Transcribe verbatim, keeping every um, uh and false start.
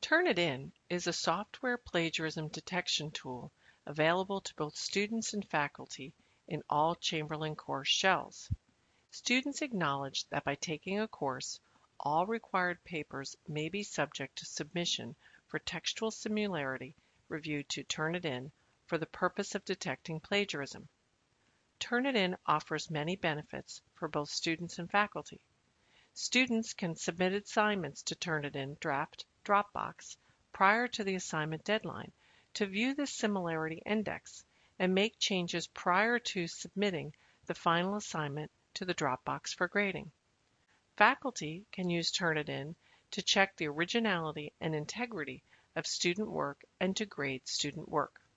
Turnitin is a software plagiarism detection tool available to both students and faculty in all Chamberlain course shells. Students acknowledge that by taking a course, all required papers may be subject to submission for textual similarity review to Turnitin for the purpose of detecting plagiarism. Turnitin offers many benefits for both students and faculty. Students can submit assignments to Turnitin Draft Dropbox prior to the assignment deadline to view the similarity index and make changes prior to submitting the final assignment to the Dropbox for grading. Faculty can use Turnitin to check the originality and integrity of student work and to grade student work.